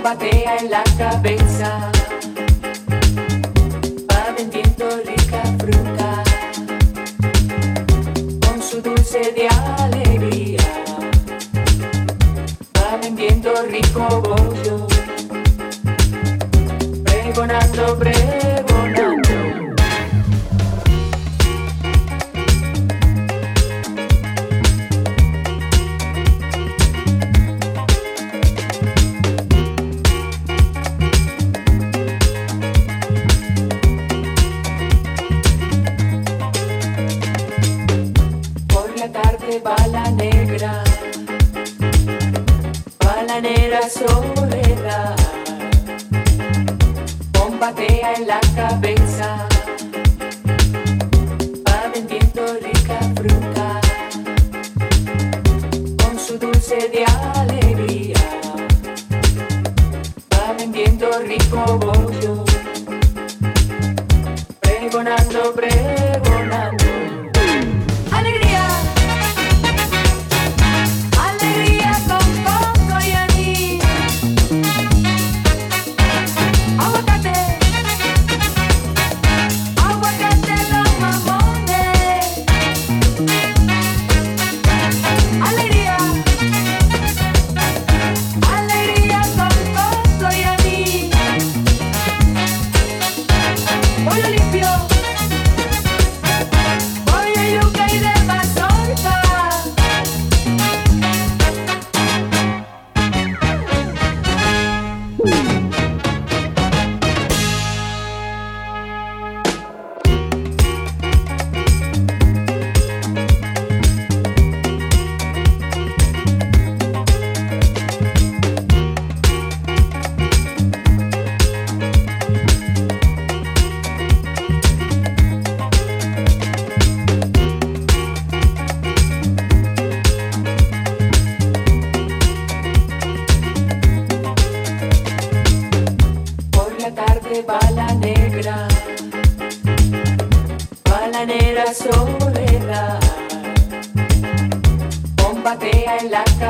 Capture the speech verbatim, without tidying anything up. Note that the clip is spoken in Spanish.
bombatea en la cabeza, va vendiendo rica fruta, con su dulce de alegría, va vendiendo rico bollo, pregonando, pregonando. Va la negra, va la negra soledad, bombatea en la cabeza, va vendiendo rica fruta, con su dulce de alegría, va vendiendo rico bollo, pregonando, pregonando. Va la negra, va la negra soledad, bombatea en la cabeza.